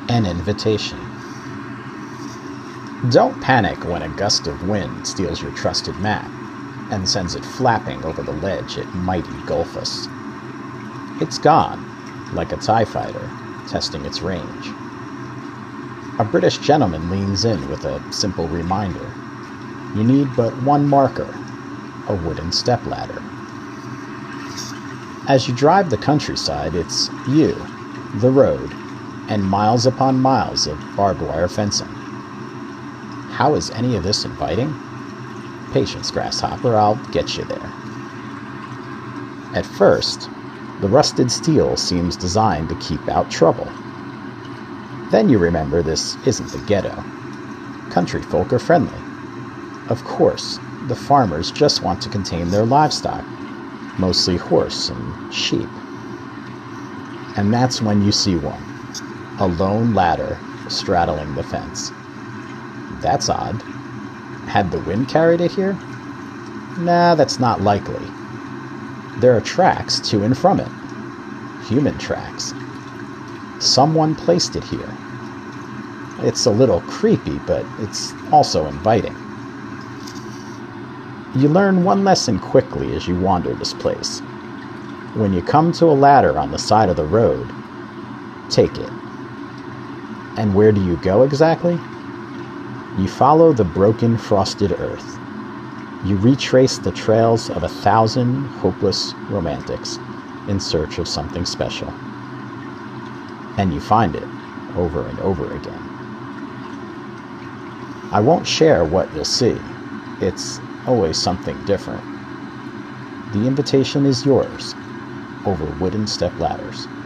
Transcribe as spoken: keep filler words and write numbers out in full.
An invitation. Don't panic when a gust of wind steals your trusted map and sends it flapping over the ledge it might engulf us. It's gone, like a TIE fighter testing its range. A British gentleman leans in with a simple reminder. You need but one marker, a wooden stepladder. As you drive the countryside, it's you, the road, and miles upon miles of barbed wire fencing. How is any of this inviting? Patience, Grasshopper, I'll get you there. At first, the rusted steel seems designed to keep out trouble. Then you remember this isn't the ghetto. Country folk are friendly. Of course, the farmers just want to contain their livestock, mostly horse and sheep. And that's when you see one, a lone ladder straddling the fence. That's odd. Had the wind carried it here? Nah, that's not likely. There are tracks to and from it. Human tracks. Someone placed it here. It's a little creepy, but it's also inviting. You learn one lesson quickly as you wander this place. When you come to a ladder on the side of the road, take it. And where do you go exactly? You follow the broken, frosted earth. You retrace the trails of a thousand hopeless romantics in search of something special. And you find it over and over again. I won't share what you'll see. It's always something different. The invitation is yours over wooden step ladders.